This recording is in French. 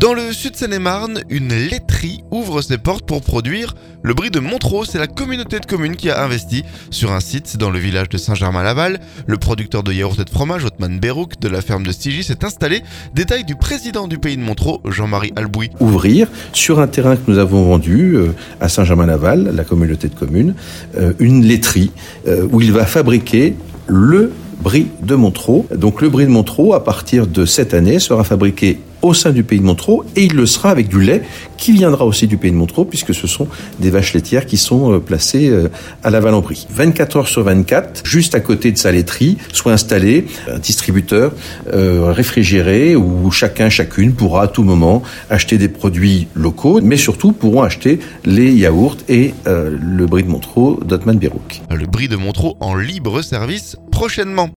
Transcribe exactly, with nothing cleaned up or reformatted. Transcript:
Dans le sud Seine-et-Marne, une laiterie ouvre ses portes pour produire le brie de Montereau. C'est la communauté de communes qui a investi sur un site dans le village de Saint-Germain-Laval. Le producteur de yaourt et de fromage, Othman Berouk, de la ferme de Stigy, s'est installé. Détail du président du Pays de Montereau, Jean-Marie Albouy. Ouvrir sur un terrain que nous avons vendu euh, à Saint-Germain-Laval, la communauté de communes, euh, une laiterie euh, où il va fabriquer le brie de Montereau. Donc le brie de Montereau, à partir de cette année, sera fabriqué au sein du Pays de Montereau et il le sera avec du lait qui viendra aussi du Pays de Montereau puisque ce sont des vaches laitières qui sont placées à la Valenbrie. vingt-quatre heures sur vingt-quatre, juste à côté de sa laiterie, soit installé un distributeur euh, réfrigéré où chacun, chacune pourra à tout moment acheter des produits locaux, mais surtout pourront acheter les yaourts et euh, le brie de Montereau d'Othman Berouk. Le brie de Montereau en libre service prochainement.